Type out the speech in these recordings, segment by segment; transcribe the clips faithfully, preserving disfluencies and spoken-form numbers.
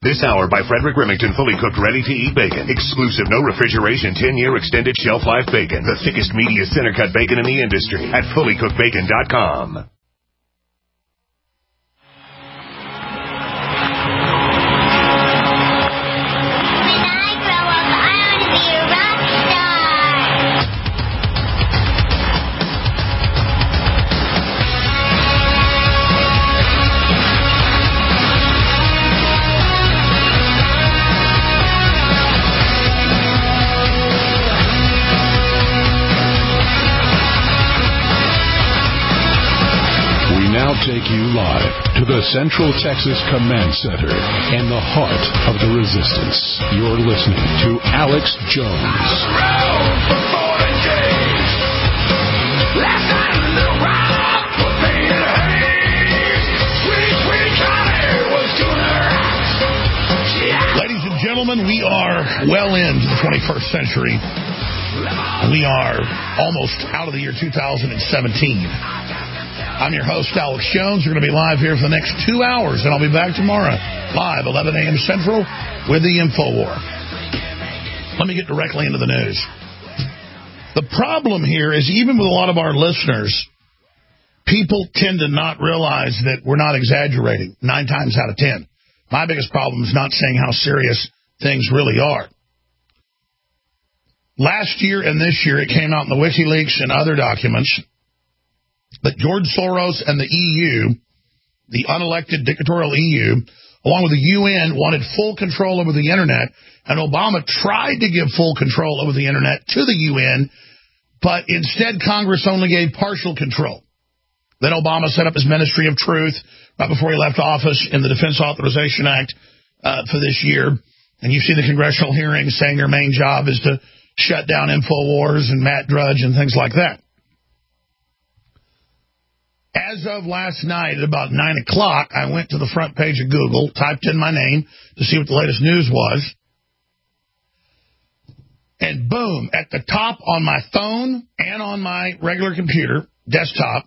This hour by Frederick Remington, fully cooked, ready-to-eat bacon. Exclusive, no refrigeration, ten-year extended shelf life bacon. The thickest, meatiest, center-cut bacon in the industry at fully cooked bacon dot com. Take you live to the Central Texas Command Center in the heart of the resistance. You're listening to Alex Jones. Ladies and gentlemen, we are well into the twenty-first century. We are almost out of the year two thousand seventeen. I'm your host, Alex Jones. We're going to be live here for the next two hours, and I'll be back tomorrow, live, eleven a.m. Central, with the InfoWar. Let me get directly into the news. The problem here is, even with a lot of our listeners, people tend to not realize that we're not exaggerating, nine times out of ten. My biggest problem is not saying how serious things really are. Last year and this year, it came out in the WikiLeaks and other documents that George Soros and the E U, the unelected dictatorial E U, along with the U N, wanted full control over the Internet, and Obama tried to give full control over the Internet to the U N, but instead Congress only gave partial control. Then Obama set up his Ministry of Truth right before he left office in the Defense Authorization Act uh, for this year, and you see the congressional hearings saying their main job is to shut down InfoWars and Matt Drudge and things like that. As of last night at about nine o'clock, I went to the front page of Google, typed in my name to see what the latest news was, and boom, at the top on my phone and on my regular computer, desktop,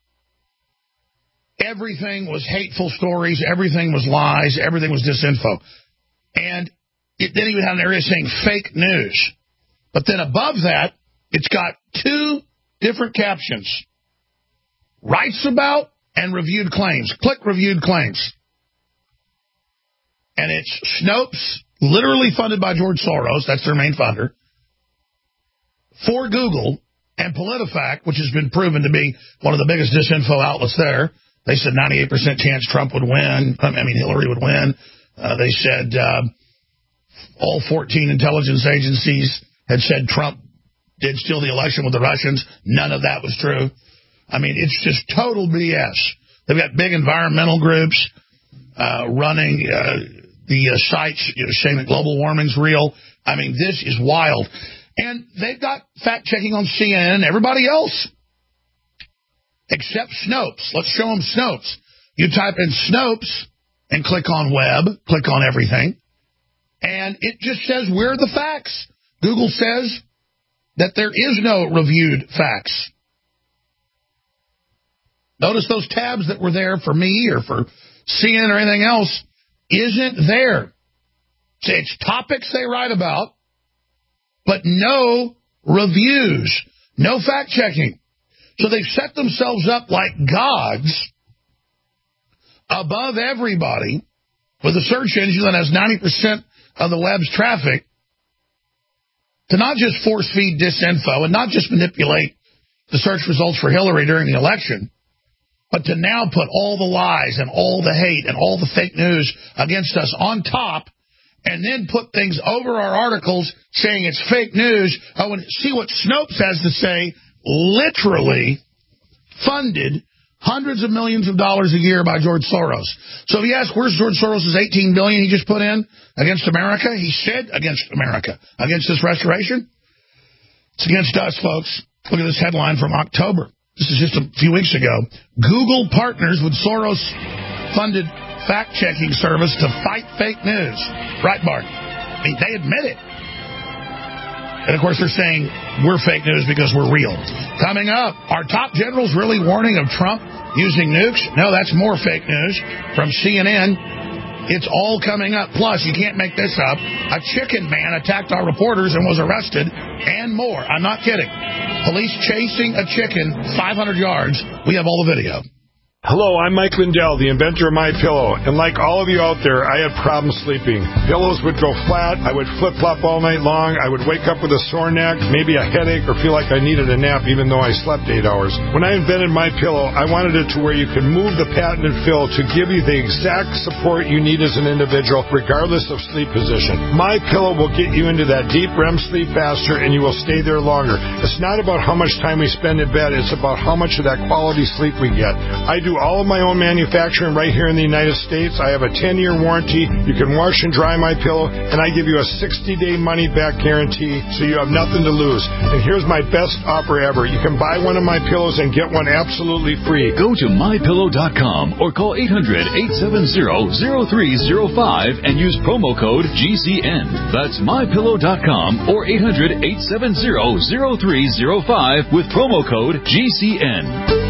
everything was hateful stories, everything was lies, everything was disinfo. And it didn't even have an area saying fake news. But then above that, it's got two different captions. Writes about and reviewed claims. Click reviewed claims. And it's Snopes, literally funded by George Soros, that's their main funder, for Google, and PolitiFact, which has been proven to be one of the biggest disinfo outlets there. They said ninety-eight percent chance Trump would win. I mean, Hillary would win. Uh, they said uh, all fourteen intelligence agencies had said Trump did steal the election with the Russians. None of that was true. I mean, it's just total B S. They've got big environmental groups uh, running uh, the uh, sites, you know, saying that global warming's real. I mean, this is wild. And they've got fact-checking on C N N and everybody else, except Snopes. Let's show them Snopes. You type in Snopes and click on web, click on everything, and it just says, we're the facts. Google says that there is no reviewed facts. Notice those tabs that were there for me or for C N N or anything else isn't there. See, it's topics they write about, but no reviews, no fact-checking. So they've set themselves up like gods above everybody with a search engine that has ninety percent of the web's traffic to not just force-feed disinfo and not just manipulate the search results for Hillary during the election, but to now put all the lies and all the hate and all the fake news against us on top, and then put things over our articles saying it's fake news. Oh, and see what Snopes has to say, literally funded hundreds of millions of dollars a year by George Soros. So if you ask, where's George Soros' eighteen billion dollars he just put in against America? He said against America. Against this restoration? It's against us, folks. Look at this headline from October. This is just a few weeks ago. Google partners with Soros-funded fact-checking service to fight fake news. Breitbart. I mean, they admit it. And, of course, they're saying we're fake news because we're real. Coming up, are top generals really warning of Trump using nukes? No, that's more fake news from C N N. It's all coming up. Plus, you can't make this up. A chicken man attacked our reporters and was arrested, and more. I'm not kidding. Police chasing a chicken five hundred yards. We have all the video. Hello, I'm Mike Lindell, the inventor of MyPillow, and like all of you out there, I had problems sleeping. Pillows would go flat, I would flip-flop all night long, I would wake up with a sore neck, maybe a headache, or feel like I needed a nap even though I slept eight hours. When I invented MyPillow, I wanted it to where you could move the patented fill to give you the exact support you need as an individual, regardless of sleep position. MyPillow will get you into that deep R E M sleep faster, and you will stay there longer. It's not about how much time we spend in bed, it's about how much of that quality sleep we get. I do all of my own manufacturing right here in the United States. I have a ten-year warranty. You can wash and dry my pillow, and I give you a sixty-day money-back guarantee, so you have nothing to lose. And here's my best offer ever. You can buy one of my pillows and get one absolutely free. Go to my pillow dot com or call eight hundred, eight seven zero, zero three zero five and use promo code G C N. That's my pillow dot com or eight hundred, eight seven zero, zero three zero five with promo code G C N.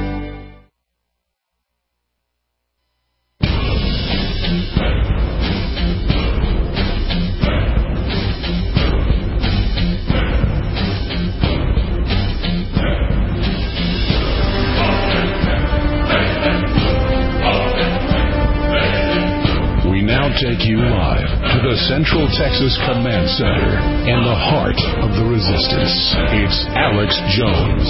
Take you live to the Central Texas Command Center and the heart of the resistance. It's Alex Jones.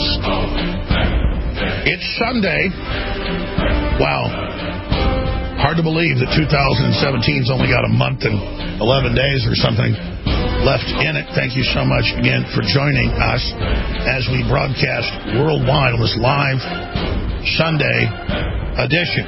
It's Sunday. Wow. Hard to believe that two thousand seventeen's only got a month and eleven days or something left in it. Thank you so much again for joining us as we broadcast worldwide on this live Sunday edition.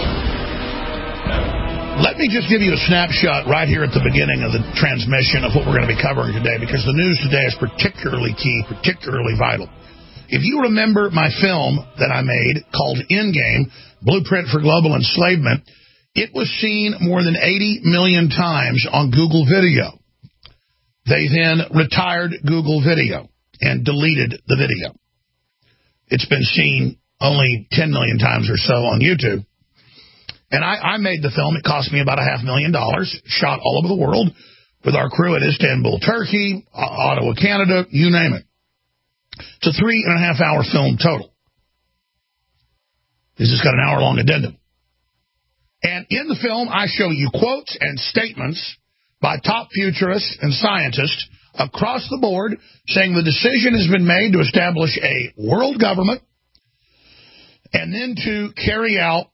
Let me just give you a snapshot right here at the beginning of the transmission of what we're going to be covering today, because the news today is particularly key, particularly vital. If you remember my film that I made called Endgame, Blueprint for Global Enslavement, it was seen more than eighty million times on Google Video. They then retired Google Video and deleted the video. It's been seen only ten million times or so on YouTube. And I, I made the film. It cost me about a half million dollars, shot all over the world with our crew at Istanbul, Turkey, Ottawa, Canada, you name it. It's a three and a half hour film total. This has got an hour long addendum. And in the film, I show you quotes and statements by top futurists and scientists across the board saying the decision has been made to establish a world government and then to carry out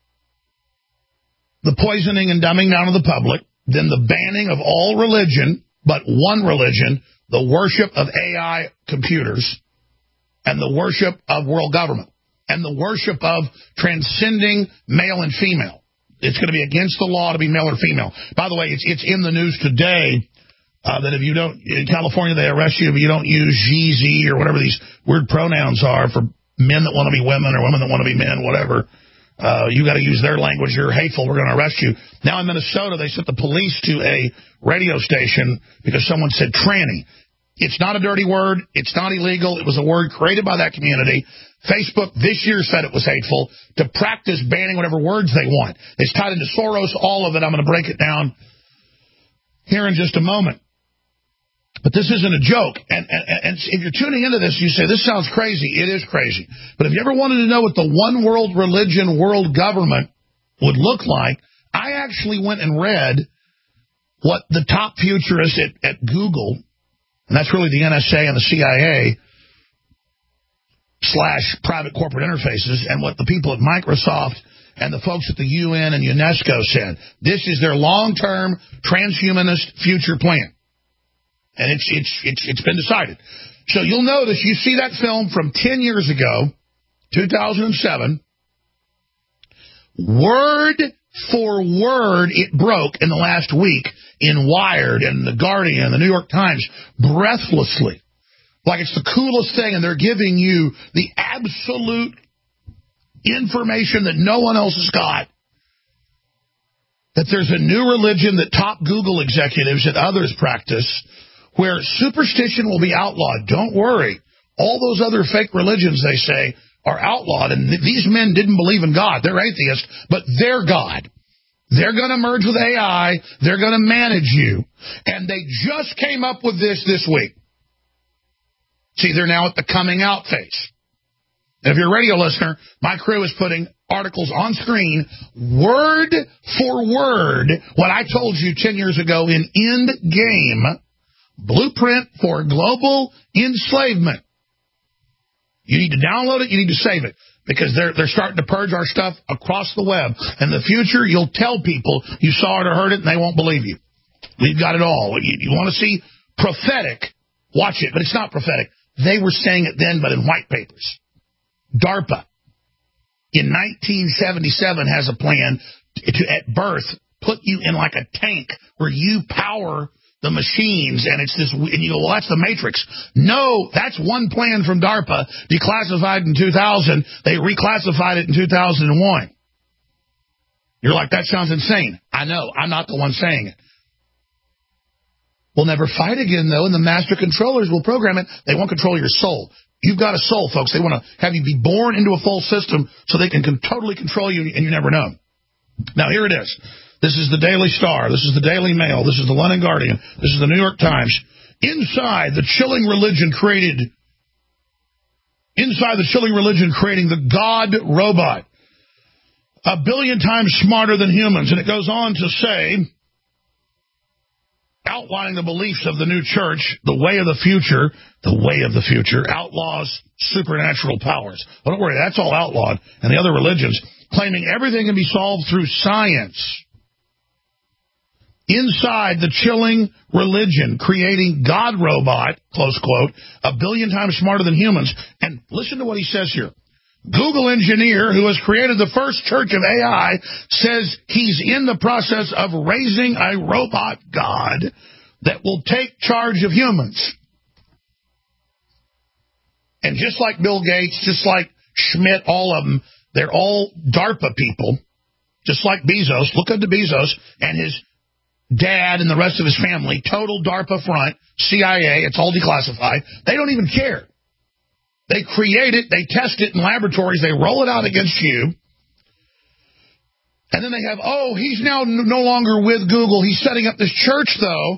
the poisoning and dumbing down of the public, then the banning of all religion, but one religion, the worship of A I computers, and the worship of world government, and the worship of transcending male and female. It's going to be against the law to be male or female. By the way, it's it's in the news today uh, that if you don't, in California, they arrest you if you don't use she, ze, or whatever these weird pronouns are for men that want to be women or women that want to be men, whatever. Uh, you got to use their language. You're hateful. We're going to arrest you. Now in Minnesota, they sent the police to a radio station because someone said tranny. It's not a dirty word. It's not illegal. It was a word created by that community. Facebook this year said it was hateful to practice banning whatever words they want. It's tied into Soros, all of it. I'm going to break it down here in just a moment. But this isn't a joke. And, and, and if you're tuning into this, you say, this sounds crazy. It is crazy. But if you ever wanted to know what the one world religion, world government would look like, I actually went and read what the top futurists at, at Google, and that's really the N S A and the C I A, slash private corporate interfaces, and what the people at Microsoft and the folks at the U N and UNESCO said. This is their long-term transhumanist future plan. And it's it's it's it's been decided. So you'll notice, you see that film from ten years ago, two thousand seven. Word for word, it broke in the last week in Wired and The Guardian and the New York Times, breathlessly. Like it's the coolest thing, and they're giving you the absolute information that no one else has got. That there's a new religion that top Google executives and others practice, where superstition will be outlawed. Don't worry. All those other fake religions, they say, are outlawed. And th- these men didn't believe in God. They're atheists, but their God They're going to merge with A I. They're going to manage you. And they just came up with this this week. See, they're now at the coming out phase. And if you're a radio listener, my crew is putting articles on screen, word for word, what I told you ten years ago in End Game, Blueprint for Global Enslavement. You need to download it. You need to save it. Because they're they're starting to purge our stuff across the web. In the future, you'll tell people you saw it or heard it, and they won't believe you. We've got it all. You, you want to see prophetic, watch it, but it's not prophetic. They were saying it then, but in white papers. DARPA, in nineteen seventy-seven, has a plan to, at birth, put you in like a tank where you power the machines, and it's this, and you go, well, that's the Matrix. No, that's one plan from DARPA, declassified in two thousand. They reclassified it in two thousand one. You're like, that sounds insane. I know. I'm not the one saying it. We'll never fight again, though, and the master controllers will program it. They won't control your soul. You've got a soul, folks. They want to have you be born into a false system so they can, can totally control you, and you never know. Now, here it is. This is the Daily Star. This is the Daily Mail. This is the London Guardian. This is the New York Times. Inside the chilling religion created, inside the chilling religion creating the God robot, a billion times smarter than humans. And it goes on to say, outlining the beliefs of the new church, the way of the future, the way of the future, outlaws supernatural powers. Well, don't worry, that's all outlawed. And the other religions, claiming everything can be solved through science. Inside the chilling religion, creating God robot, close quote, a billion times smarter than humans. And listen to what he says here. Google engineer who has created the first church of A I says he's in the process of raising a robot God that will take charge of humans. And just like Bill Gates, just like Schmidt, all of them, they're all DARPA people, just like Bezos. Look up to Bezos and his dad and the rest of his family, total DARPA front, C I A, it's all declassified. They don't even care. They create it, they test it in laboratories, they roll it out against you. And then they have, oh, he's now no longer with Google. He's setting up this church, though.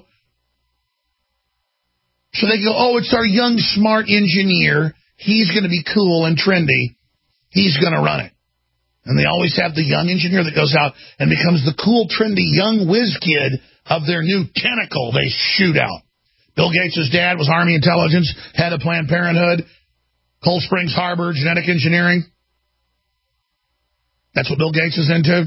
So they go, oh, it's our young, smart engineer. He's going to be cool and trendy. He's going to run it. And they always have the young engineer that goes out and becomes the cool, trendy, young whiz kid of their new tentacle they shoot out. Bill Gates' dad was Army Intelligence, head of Planned Parenthood, Cold Springs Harbor, genetic engineering. That's what Bill Gates is into.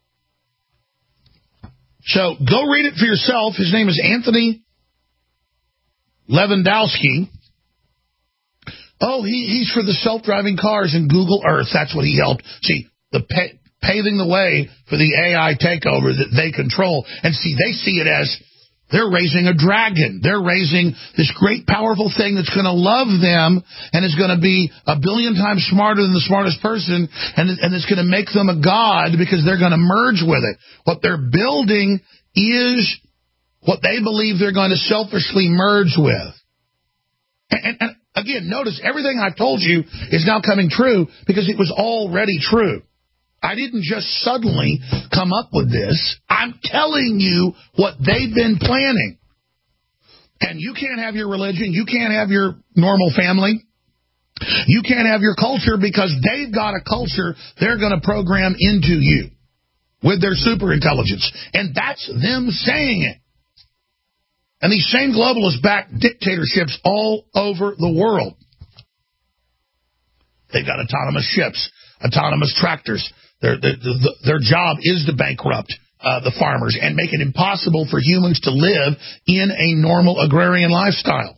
So go read it for yourself. His name is Anthony Lewandowski. Oh, he, he's for the self-driving cars and Google Earth. That's what he helped. See, the pa- paving the way for the A I takeover that they control. And see, they see it as they're raising a dragon. They're raising this great, powerful thing that's going to love them and is going to be a billion times smarter than the smartest person, and, and it's going to make them a god because they're going to merge with it. What they're building is what they believe they're going to selfishly merge with. And, and, and again, notice everything I told you is now coming true because it was already true. I didn't just suddenly come up with this. I'm telling you what they've been planning. And you can't have your religion. You can't have your normal family. You can't have your culture because they've got a culture they're going to program into you with their superintelligence. And that's them saying it. And these same globalists back dictatorships all over the world. They've got autonomous ships, autonomous tractors. Their, their, their job is to bankrupt uh, the farmers and make it impossible for humans to live in a normal agrarian lifestyle.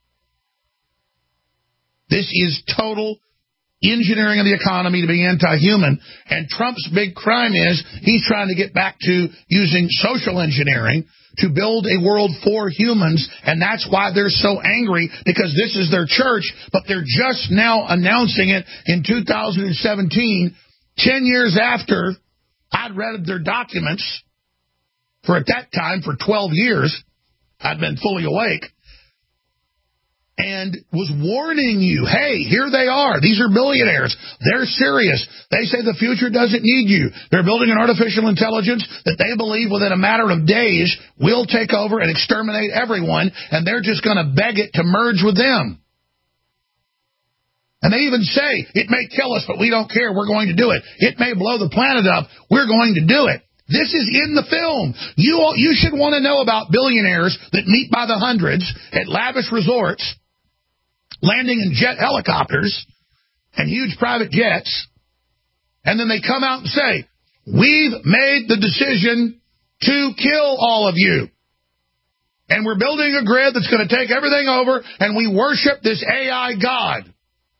This is total engineering of the economy to be anti-human. And Trump's big crime is he's trying to get back to using social engineering to build a world for humans, and that's why they're so angry, because this is their church, but they're just now announcing it in two thousand seventeen, ten years after I'd read their documents for, at that time, for twelve years. I'd been fully awake. and was warning you, hey, here they are. These are billionaires. They're serious. They say the future doesn't need you. They're building an artificial intelligence that they believe within a matter of days will take over and exterminate everyone, and they're just going to beg it to merge with them. And they even say, it may kill us, but we don't care. We're going to do it. It may blow the planet up. We're going to do it. This is in the film. You, you should want to know about billionaires that meet by the hundreds at lavish resorts, landing in jet helicopters and huge private jets, and then they come out and say, we've made the decision to kill all of you. And we're building a grid that's going to take everything over, and we worship this A I God.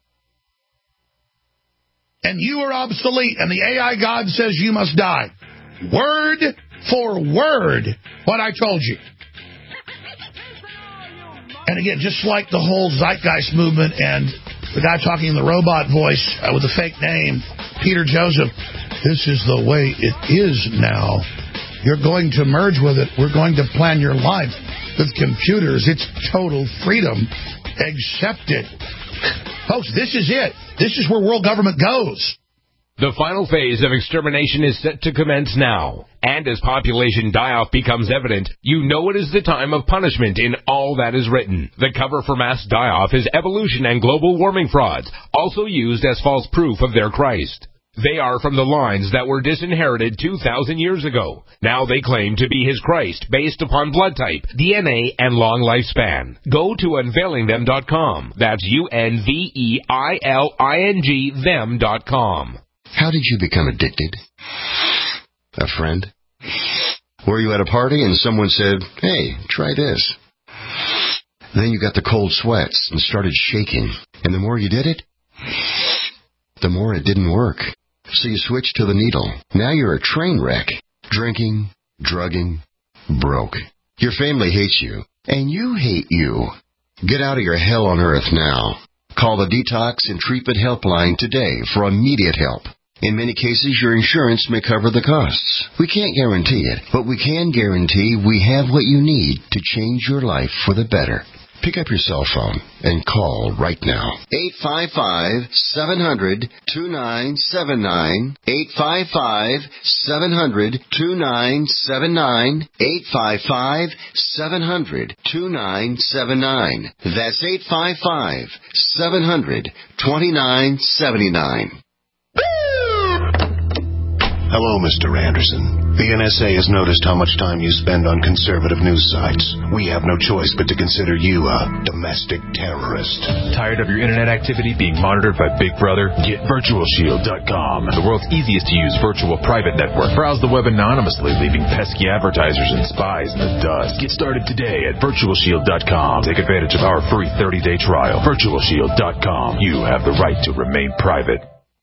And you are obsolete, and the A I God says you must die. Word for word, what I told you. And again, just like the whole Zeitgeist movement and the guy talking in the robot voice uh, with a fake name, Peter Joseph, this is the way it is now. You're going to merge with it. We're going to plan your life with computers. It's total freedom. Accept it. Folks, this is it. This is where world government goes. The final phase of extermination is set to commence now. And as population die-off becomes evident, you know it is the time of punishment in all that is written. The cover for mass die-off is evolution and global warming frauds, also used as false proof of their Christ. They are from the lines that were disinherited two thousand years ago. Now they claim to be his Christ based upon blood type, D N A, and long lifespan. Go to unveiling them dot com. That's U N V E I L I N G them dot com. How did you become addicted? A friend? Were you at a party and someone said, hey, try this? Then you got the cold sweats and started shaking. And the more you did it, the more it didn't work. So you switched to the needle. Now you're a train wreck. Drinking, drugging, broke. Your family hates you, and you hate you. Get out of your hell on earth now. Call the Detox and Treatment Helpline today for immediate help. In many cases, your insurance may cover the costs. We can't guarantee it, but we can guarantee we have what you need to change your life for the better. Pick up your cell phone and call right now. eight five five, seven hundred, two nine seven nine. eight five five, seven hundred, two nine seven nine. eight five five, seven hundred, two nine seven nine. That's eight five five, seven hundred, two nine seven nine. Hello, Mister Anderson. The N S A has noticed how much time you spend on conservative news sites. We have no choice but to consider you a domestic terrorist. Tired of your internet activity being monitored by Big Brother? Get Virtual Shield dot com, the world's easiest to use virtual private network. Browse the web anonymously, leaving pesky advertisers and spies in the dust. Get started today at Virtual Shield dot com. Take advantage of our free thirty-day trial. Virtual Shield dot com. You have the right to remain private.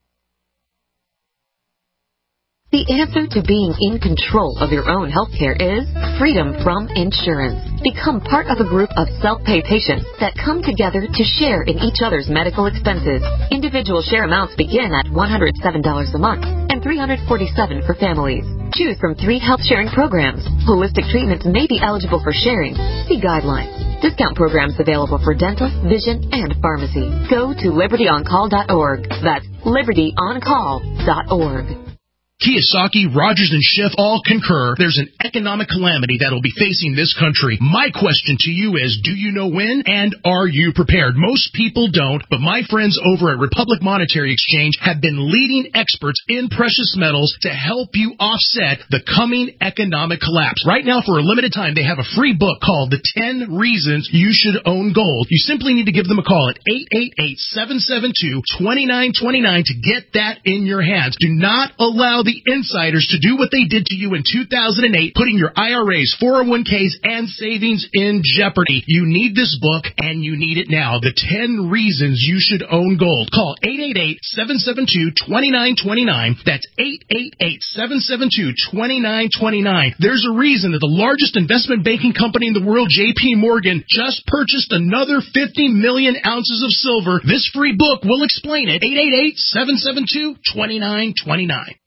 The answer to being in control of your own healthcare is freedom from insurance. Become part of a group of self-pay patients that come together to share in each other's medical expenses. Individual share amounts begin at one hundred seven dollars a month and three hundred forty-seven dollars for families. Choose from three health sharing programs. Holistic treatments may be eligible for sharing. See guidelines. Discount programs available for dental, vision, and pharmacy. Go to liberty on call dot org. That's liberty on call dot org. Kiyosaki, Rogers, and Schiff all concur there's an economic calamity that will be facing this country. My question to you is, do you know when, and are you prepared? Most people don't, but my friends over at Republic Monetary Exchange have been leading experts in precious metals to help you offset the coming economic collapse. Right now, for a limited time, they have a free book called The ten Reasons You Should Own Gold. You simply need to give them a call at eight eight eight, seven seven two, two nine two nine to get that in your hands. Do not allow the insiders to do what they did to you in two thousand eight, putting your I R As, four oh one k's, and savings in jeopardy. You need this book, and you need it now. The ten Reasons You Should Own Gold. Call eight eight eight, seven seven two, two nine two nine. That's eight eight eight, seven seven two, two nine two nine. There's a reason that the largest investment banking company in the world, J P Morgan, just purchased another fifty million ounces of silver. This free book will explain it. eight eight eight, seven seven two, two nine two nine.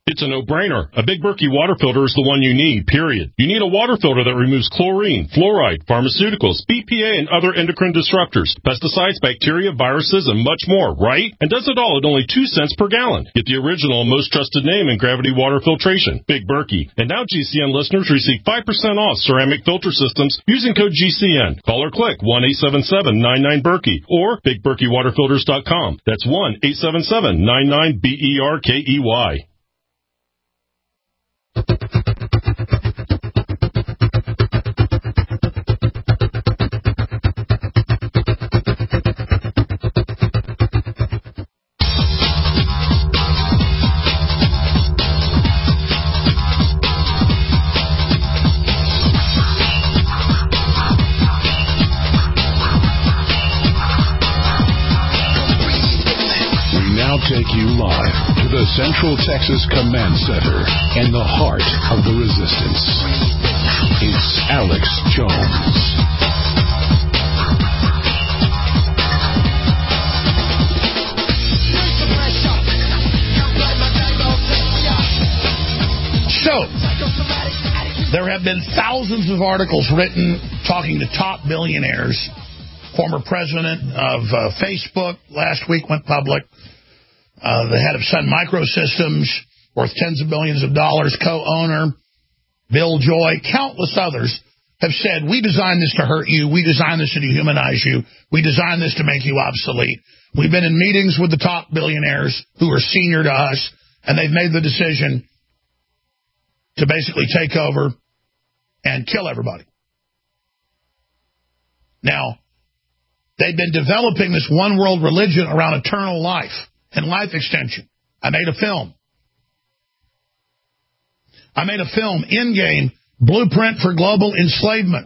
It's a no-brainer. A Big Berkey water filter is the one you need, period. You need a water filter that removes chlorine, fluoride, pharmaceuticals, B P A, and other endocrine disruptors, pesticides, bacteria, viruses, and much more, right? And does it all at only two cents per gallon. Get the original and most trusted name in gravity water filtration, Big Berkey. And now G C N listeners receive five percent off ceramic filter systems using code G C N. Call or click one eight seven seven nine nine Berkey or big berkey water filters dot com. That's one eight seven seven nine nine B E R K E Y. Take you live to the Central Texas Command Center and the heart of the resistance. It's Alex Jones. So, there have been thousands of articles written talking to top billionaires. Former president of uh, Facebook last week went public. Uh, the head of Sun Microsystems, worth tens of billions of dollars, co-owner, Bill Joy, countless others have said, we designed this to hurt you, we designed this to dehumanize you, we designed this to make you obsolete. We've been in meetings with the top billionaires who are senior to us, and they've made the decision to basically take over and kill everybody. Now, they've been developing this one world religion around eternal life and life extension. I made a film. I made a film, Endgame, Blueprint for Global Enslavement.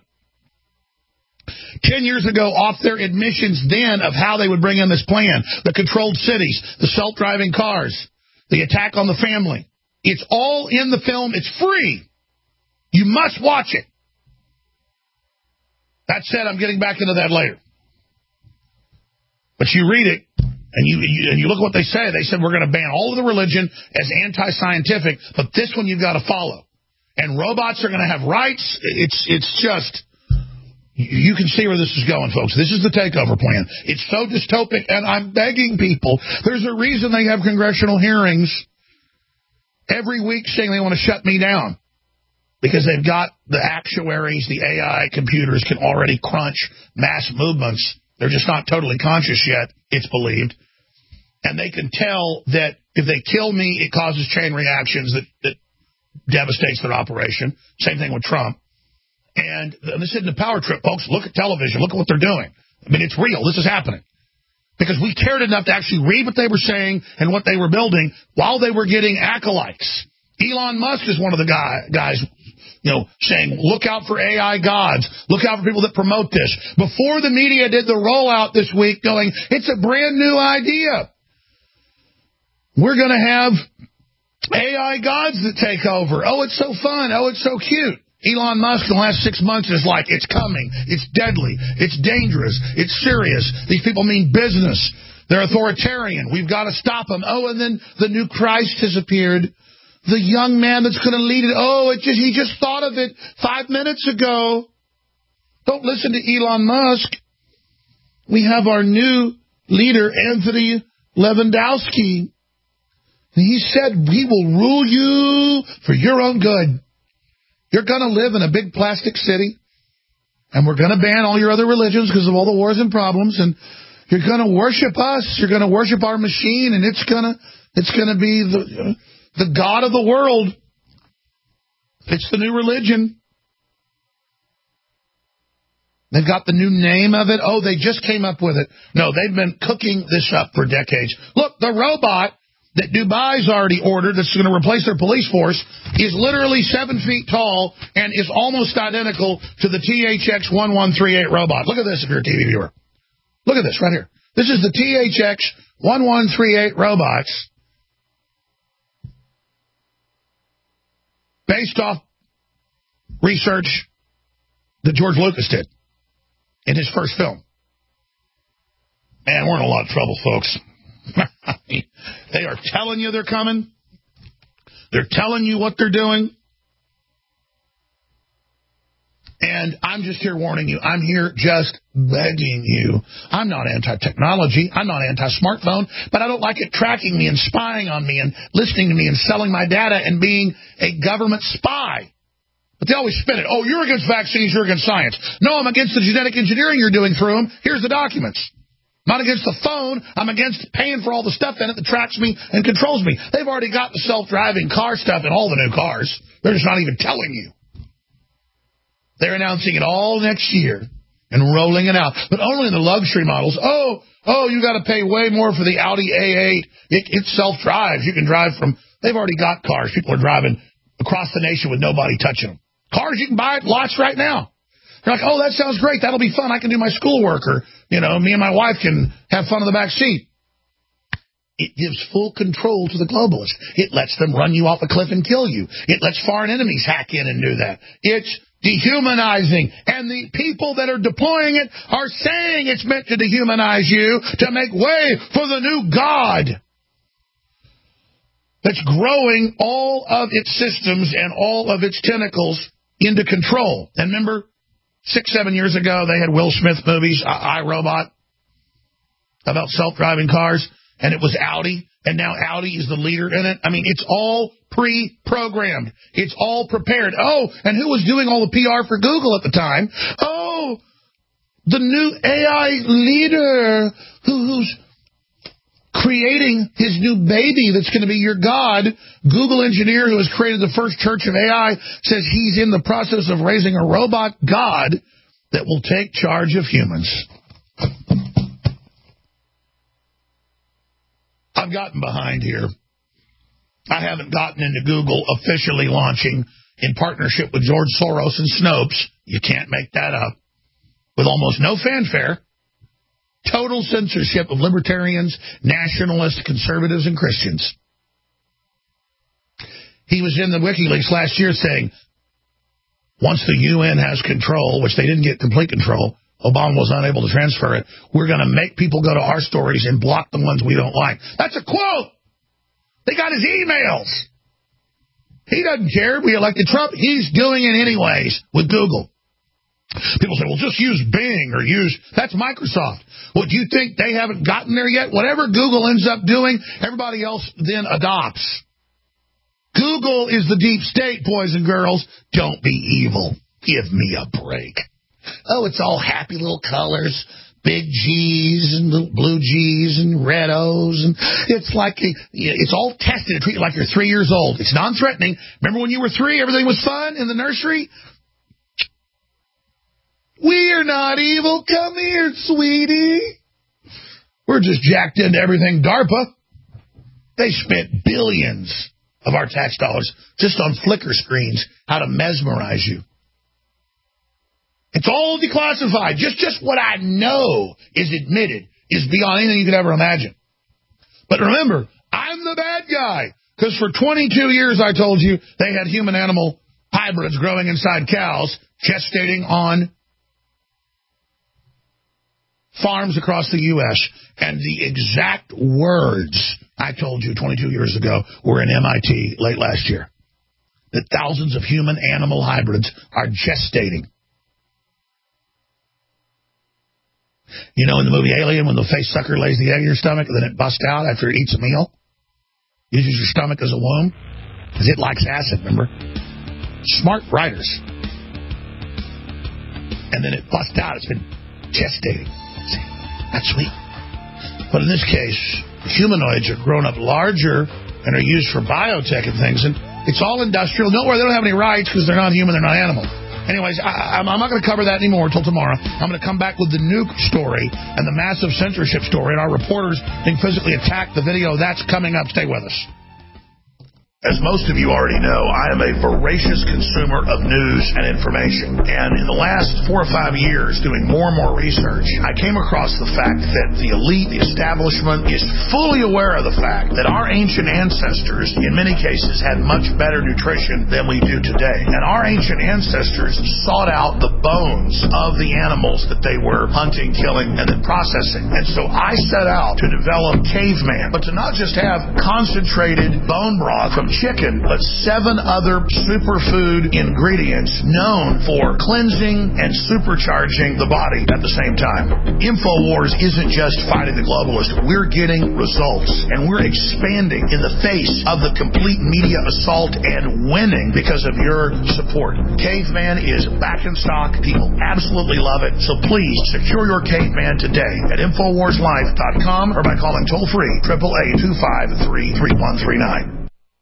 Ten years ago, off their admissions then of how they would bring in this plan, the controlled cities, the self-driving cars, the attack on the family. It's all in the film. It's free. You must watch it. That said, I'm getting back into that later. But you read it, And you, you and you look at what they say. They said, we're going to ban all of the religion as anti-scientific, but this one you've got to follow. And robots are going to have rights. It's it's just, you can see where this is going, folks. This is the takeover plan. It's so dystopic, and I'm begging people. There's a reason they have congressional hearings every week saying they want to shut me down, because they've got the actuaries, the A I computers can already crunch mass movements. They're just not totally conscious yet, it's believed. And they can tell that if they kill me, it causes chain reactions that, that devastates their operation. Same thing with Trump. And this isn't a power trip, folks. Look at television. Look at what they're doing. I mean, it's real. This is happening. Because we cared enough to actually read what they were saying and what they were building while they were getting acolytes. Elon Musk is one of the guy, guys, you know, saying, look out for A I gods. Look out for people that promote this. Before the media did the rollout this week going, it's a brand new idea. We're going to have A I gods that take over. Oh, it's so fun. Oh, it's so cute. Elon Musk in the last six months is like, it's coming. It's deadly. It's dangerous. It's serious. These people mean business. They're authoritarian. We've got to stop them. Oh, and then the new Christ has appeared. The young man that's going to lead it. Oh, it just, he just thought of it five minutes ago. Don't listen to Elon Musk. We have our new leader, Anthony Lewandowski. He said, we will rule you for your own good. You're going to live in a big plastic city, and we're going to ban all your other religions because of all the wars and problems, and you're going to worship us. You're going to worship our machine, and it's going to it's going to be the, the God of the world. It's the new religion. They've got the new name of it. Oh, they just came up with it. No, they've been cooking this up for decades. Look, the robot that Dubai's already ordered that's going to replace their police force is literally seven feet tall and is almost identical to the T H X one one three eight robot. Look at this if you're a T V viewer. Look at this right here. This is the T H X one one three eight robots based off research that George Lucas did in his first film. Man, we're in a lot of trouble, folks. They are telling you they're coming. They're telling you what they're doing. And I'm just here warning you. I'm here just begging you. I'm not anti-technology. I'm not anti-smartphone. But I don't like it tracking me and spying on me and listening to me and selling my data and being a government spy. But they always spin it. Oh, you're against vaccines. You're against science. No, I'm against the genetic engineering you're doing through them. Here's the documents. Not against the phone. I'm against paying for all the stuff in it that tracks me and controls me. They've already got the self-driving car stuff in all the new cars. They're just not even telling you. They're announcing it all next year and rolling it out, but only in the luxury models. Oh, oh, you got to pay way more for the Audi A eight. It, it self-drives. You can drive from, they've already got cars. People are driving across the nation with nobody touching them. Cars you can buy at lots right now. You're like, oh, that sounds great. That'll be fun. I can do my schoolwork, or, you know, me and my wife can have fun in the back seat. It gives full control to the globalists. It lets them run you off a cliff and kill you. It lets foreign enemies hack in and do that. It's dehumanizing. And the people that are deploying it are saying it's meant to dehumanize you to make way for the new God that's growing all of its systems and all of its tentacles into control. And remember, six, seven years ago, they had Will Smith movies, I, iRobot, about self-driving cars, and it was Audi, and now Audi is the leader in it. I mean, it's all pre-programmed. It's all prepared. Oh, and who was doing all the P R for Google at the time? Oh, the new A I leader who, who's creating his new baby that's going to be your God. Google engineer who has created the first church of A I says he's in the process of raising a robot God that will take charge of humans. I've gotten behind here. I haven't gotten into Google officially launching in partnership with George Soros and Snopes. You can't make that up. With almost no fanfare. Total censorship of libertarians, nationalists, conservatives, and Christians. He was in the WikiLeaks last year saying, once the U N has control, which they didn't get complete control, Obama was unable to transfer it, we're going to make people go to our stories and block the ones we don't like. That's a quote. They got his emails. He doesn't care. We elected Trump. He's doing it anyways with Google. People say, well, just use Bing or use, that's Microsoft. Well, do you think they haven't gotten there yet? Whatever Google ends up doing, everybody else then adopts. Google is the deep state, boys and girls. Don't be evil. Give me a break. Oh, it's all happy little colors. Big G's and little blue G's and red O's. And it's like, a, it's all tested to treat you like you're three years old. It's non-threatening. Remember when you were three, everything was fun in the nursery? We're not evil. Come here, sweetie. We're just jacked into everything DARPA. They spent billions of our tax dollars just on flicker screens, how to mesmerize you. It's all declassified. Just, just what I know is admitted is beyond anything you could ever imagine. But remember, I'm the bad guy. Because for twenty-two years, I told you, they had human-animal hybrids growing inside cows, gestating on farms across the U S And the exact words I told you twenty-two years ago were in M I T late last year. That thousands of human-animal hybrids are gestating. You know in the movie Alien when the face sucker lays the egg in your stomach and then it busts out after it eats a meal? Uses your stomach as a womb? Because it likes acid, remember? Smart writers. And then it busts out. It's been gestating. See, that's sweet. But in this case, humanoids are grown up larger and are used for biotech and things. And it's all industrial. Don't worry, they don't have any rights because they're not human, they're not animal. Anyways, I, I'm, I'm not going to cover that anymore until tomorrow. I'm going to come back with the nuke story and the massive censorship story and our reporters being physically attacked. The video, that's coming up. Stay with us. As most of you already know, I am a voracious consumer of news and information. And in the last four or five years, doing more and more research, I came across the fact that the elite, the establishment, is fully aware of the fact that our ancient ancestors, in many cases, had much better nutrition than we do today. And our ancient ancestors sought out the bones of the animals that they were hunting, killing, and then processing. And so I set out to develop caveman, but to not just have concentrated bone broth from chicken, but seven other superfood ingredients known for cleansing and supercharging the body at the same time. InfoWars isn't just fighting the globalists. We're getting results, and we're expanding in the face of the complete media assault and winning because of your support. Caveman is back in stock. People absolutely love it. So please secure your Caveman today at Infowars Life dot com or by calling toll-free eight eight eight, two five three, three one three nine.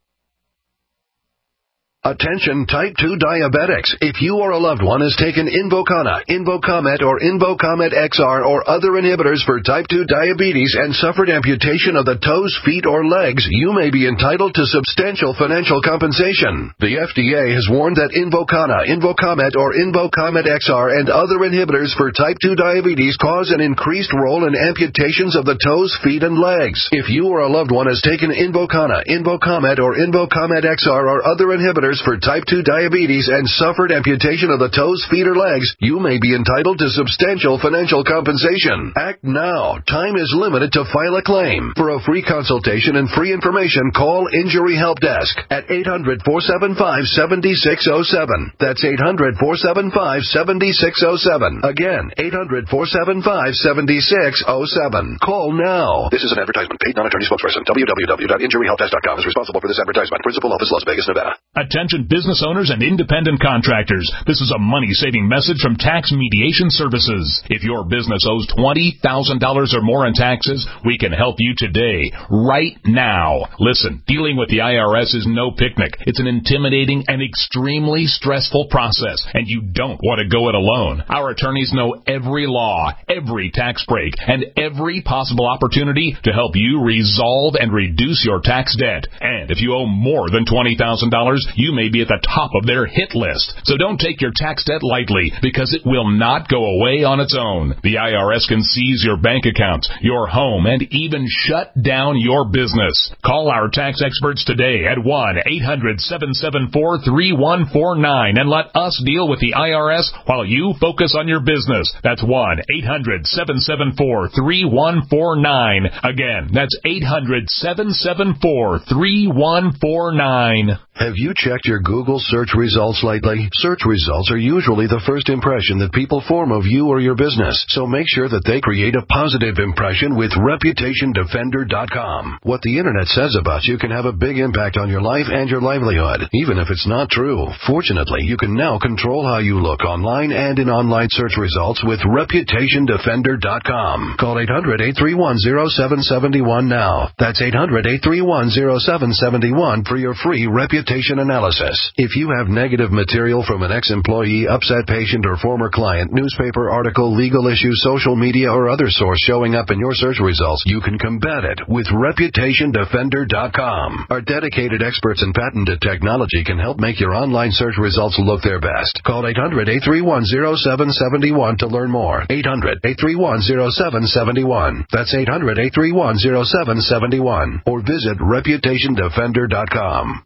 Attention type two diabetics. If you or a loved one has taken Invokana, Invocomet, or Invocomet X R or other inhibitors for type two diabetes and suffered amputation of the toes, feet, or legs, you may be entitled to substantial financial compensation. The F D A has warned that Invokana, Invocomet, or Invocomet X R and other inhibitors for type two diabetes cause an increased role in amputations of the toes, feet, and legs. If you or a loved one has taken Invokana, Invocomet, or Invocomet X R or other inhibitors for type two diabetes and suffered amputation of the toes, feet, or legs, you may be entitled to substantial financial compensation. Act now. Time is limited to file a claim. For a free consultation and free information, call Injury Help Desk at eight hundred, four seven five, seven six zero seven. That's eight hundred, four seven five, seven six zero seven. Again, eight hundred, four seven five, seven six zero seven. Call now. This is an advertisement. Paid non-attorney spokesperson. w w w dot injury help desk dot com is responsible for this advertisement. Principal office, Las Vegas, Nevada. Attention business owners and independent contractors. This is a money-saving message from Tax Mediation Services. If your business owes twenty thousand dollars or more in taxes, we can help you today, right now. Listen, dealing with the I R S is no picnic. It's an intimidating and extremely stressful process, and you don't want to go it alone. Our attorneys know every law, every tax break, and every possible opportunity to help you resolve and reduce your tax debt. And if you owe more than twenty thousand dollars, you may be at the top of their hit list. So don't take your tax debt lightly, because it will not go away on its own. The I R S can seize your bank accounts, your home, and even shut down your business. Call our tax experts today at one eight hundred, seven seven four, three one four nine and let us deal with the I R S while you focus on your business. That's one eight hundred, seven seven four, three one four nine. Again, that's eight hundred, seven seven four, three one four nine. Have you checked your Google search results lately? Search results are usually the first impression that people form of you or your business, so make sure that they create a positive impression with reputation defender dot com. What the internet says about you can have a big impact on your life and your livelihood, even if it's not true. Fortunately, you can now control how you look online and in online search results with reputation defender dot com. Call eight hundred, eight three one, zero seven seven one now. That's eight hundred, eight three one, zero seven seven one for your free reputation analysis. If you have negative material from an ex-employee, upset patient, or former client, newspaper article, legal issue, social media, or other source showing up in your search results, you can combat it with reputation defender dot com. Our dedicated experts in patented technology can help make your online search results look their best. Call eight hundred, eight three one, zero seven seven one to learn more. eight hundred, eight three one, zero seven seven one. That's eight hundred, eight three one, zero seven seven one. Or visit reputation defender dot com.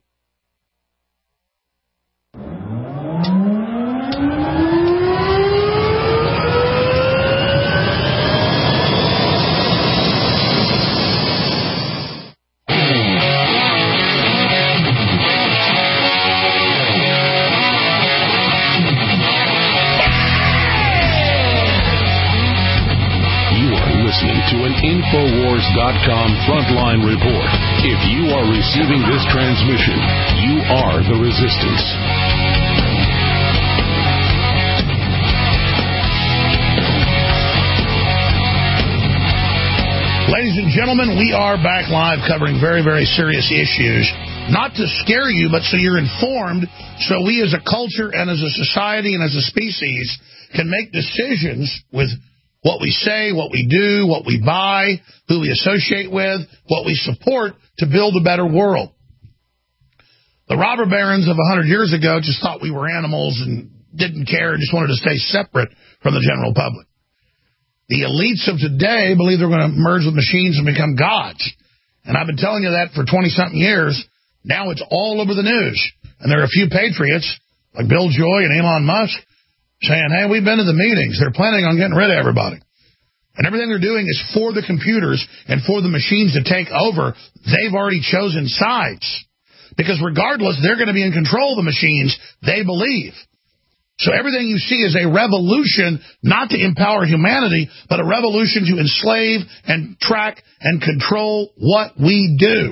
Listening to an Infowars dot com frontline report. If you are receiving this transmission, you are the resistance. Ladies and gentlemen, we are back live covering very, very serious issues. Not to scare you, but so you're informed, so we as a culture and as a society and as a species can make decisions with what we say, what we do, what we buy, who we associate with, what we support to build a better world. The robber barons of one hundred years ago just thought we were animals and didn't care and just wanted to stay separate from the general public. The elites of today believe they're going to merge with machines and become gods. And I've been telling you that for twenty-something years. Now it's all over the news. And there are a few patriots, like Bill Joy and Elon Musk, saying, hey, we've been to the meetings. They're planning on getting rid of everybody. And everything they're doing is for the computers and for the machines to take over. They've already chosen sides. Because regardless, they're going to be in control of the machines they believe. So everything you see is a revolution, not to empower humanity, but a revolution to enslave and track and control what we do.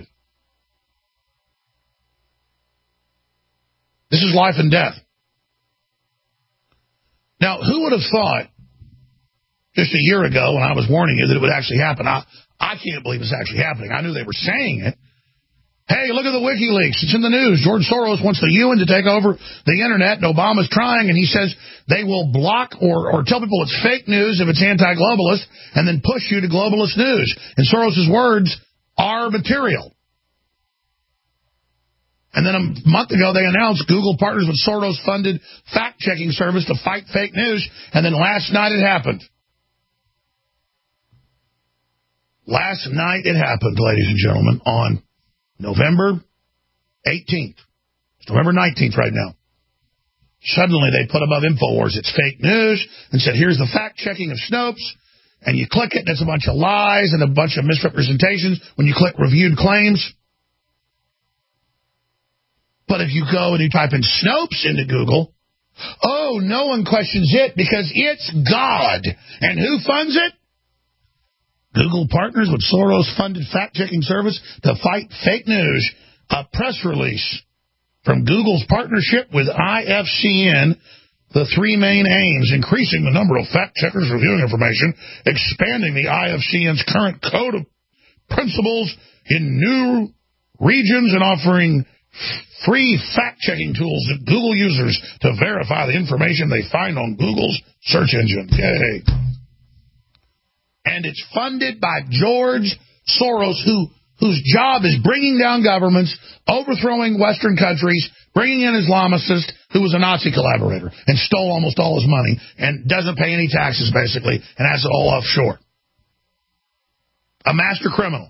This is life and death. Now, who would have thought just a year ago when I was warning you that it would actually happen? I, I can't believe it's actually happening. I knew they were saying it. Hey, look at the WikiLeaks. It's in the news. George Soros wants the U N to take over the Internet, and Obama's trying, and he says they will block or, or tell people it's fake news if it's anti-globalist, and then push you to globalist news. And Soros' words are material. And then a month ago, they announced Google partners with Soros-funded fact-checking service to fight fake news, and then last night it happened. Last night it happened, ladies and gentlemen, on November eighteenth. It's November nineteenth right now. Suddenly they put above InfoWars, it's fake news, and said, here's the fact-checking of Snopes, and you click it, and it's a bunch of lies and a bunch of misrepresentations when you click reviewed claims. But if you go and you type in Snopes into Google, oh, no one questions it because it's God. And who funds it? Google partners with Soros-funded fact-checking service to fight fake news. A press release from Google's partnership with I F C N, the three main aims: increasing the number of fact-checkers reviewing information, expanding the I F C N's current code of principles in new regions, and offering free fact-checking tools to Google users to verify the information they find on Google's search engine. Yay. And it's funded by George Soros, who whose job is bringing down governments, overthrowing Western countries, bringing in Islamicists, who was a Nazi collaborator and stole almost all his money and doesn't pay any taxes, basically, and has it all offshore. A master criminal.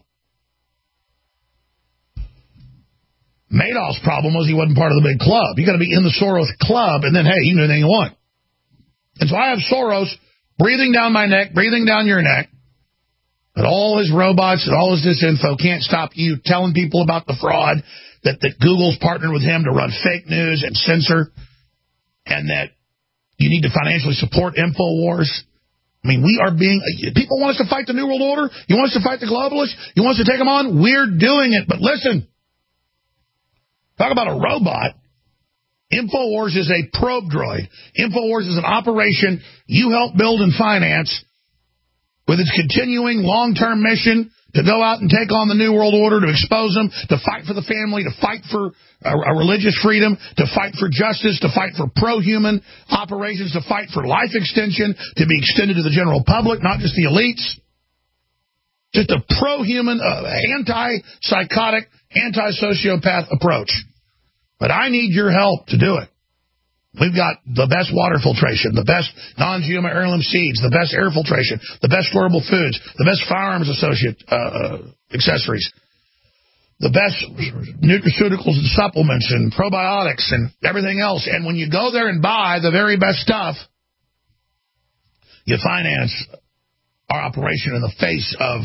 Madoff's problem was he wasn't part of the big club. You got to be in the Soros club, and then, hey, you can do anything you want. And so I have Soros breathing down my neck, breathing down your neck, but all his robots and all his disinfo can't stop you telling people about the fraud, that, that Google's partnered with him to run fake news and censor, and that you need to financially support InfoWars. I mean, we are being... People want us to fight the New World Order? You want us to fight the globalists? You want us to take them on? We're doing it. But listen, talk about a robot. InfoWars is a probe droid. InfoWars is an operation you help build and finance with its continuing long-term mission to go out and take on the New World Order, to expose them, to fight for the family, to fight for a, a religious freedom, to fight for justice, to fight for pro-human operations, to fight for life extension, to be extended to the general public, not just the elites. Just a pro-human, uh, anti-psychotic, anti-sociopath approach. But I need your help to do it. We've got the best water filtration, the best non-G M O heirloom seeds, the best air filtration, the best storable foods, the best firearms associate uh, accessories, the best nutraceuticals and supplements and probiotics and everything else. And when you go there and buy the very best stuff, you finance our operation in the face of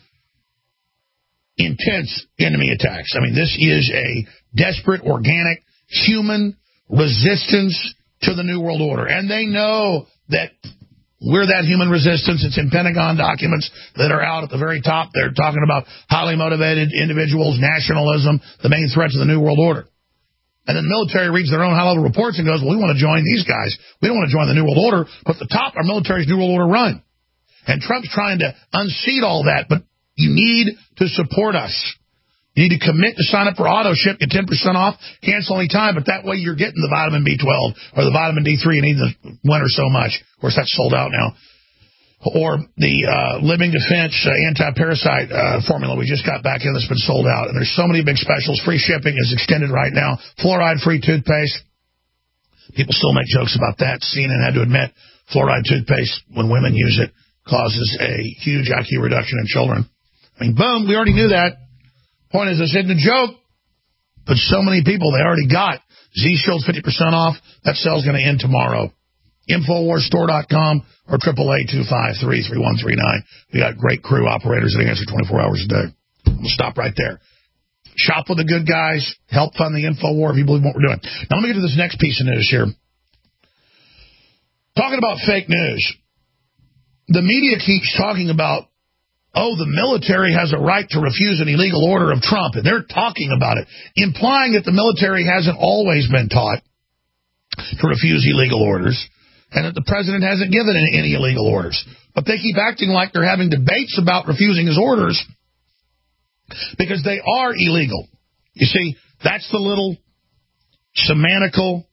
intense enemy attacks. I mean, this is a desperate, organic, human resistance to the New World Order. And they know that we're that human resistance. It's in Pentagon documents that are out at the very top. They're talking about highly motivated individuals, nationalism, the main threat to the New World Order. And then the military reads their own high-level reports and goes, well, we want to join these guys. We don't want to join the New World Order. But at the top, our military's New World Order run. And Trump's trying to unseat all that. But you need to support us. You need to commit to sign up for AutoShip, get ten percent off, cancel any time, but that way you're getting the vitamin B twelve or the vitamin D three you need in the winter so much. Of course, that's sold out now. Or the uh, Living Defense uh, anti-parasite uh, formula we just got back in that's been sold out. And there's so many big specials. Free shipping is extended right now. Fluoride-free toothpaste. People still make jokes about that. C N N had to admit fluoride toothpaste, when women use it, causes a huge I Q reduction in children. I mean, boom, we already knew that. Point is, I said the joke, but so many people, they already got Z-Shield fifty percent off. That sale's going to end tomorrow. Infowars Store dot com or triple A two five three, three one three nine. We got great crew operators that answer twenty-four hours a day. I'm going to stop right there. Shop with the good guys. Help fund the info war if you believe what we're doing. Now, let me get to this next piece of news here. Talking about fake news. The media keeps talking about, oh, the military has a right to refuse an illegal order of Trump, and they're talking about it, implying that the military hasn't always been taught to refuse illegal orders, and that the president hasn't given any, any illegal orders. But they keep acting like they're having debates about refusing his orders because they are illegal. You see, that's the little semantical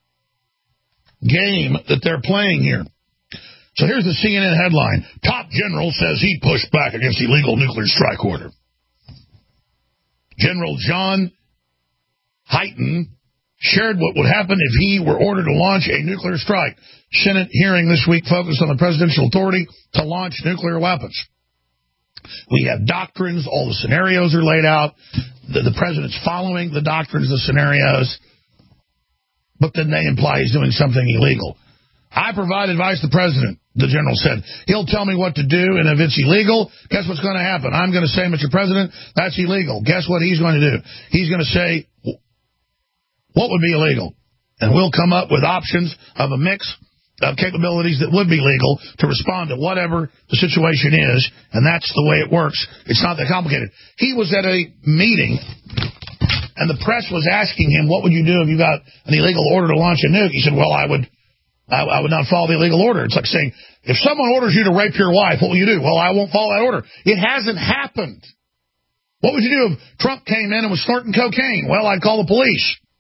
game that they're playing here. So here's the C N N headline. Top general says he pushed back against illegal nuclear strike order. General John Hyten shared what would happen if he were ordered to launch a nuclear strike. Senate hearing this week focused on the presidential authority to launch nuclear weapons. We have doctrines. All the scenarios are laid out. The, the president's following the doctrines, the scenarios. But then they imply he's doing something illegal. I provide advice to the president, the general said. He'll tell me what to do, and if it's illegal, guess what's going to happen? I'm going to say, Mister President, that's illegal. Guess what he's going to do? He's going to say, what would be illegal? And we'll come up with options of a mix of capabilities that would be legal to respond to whatever the situation is, and that's the way it works. It's not that complicated. He was at a meeting, and the press was asking him, what would you do if you got an illegal order to launch a nuke? He said, well, I would I, I would not follow the illegal order. It's like saying, if someone orders you to rape your wife, what will you do? Well, I won't follow that order. It hasn't happened. What would you do if Trump came in and was snorting cocaine? Well, I'd call the police.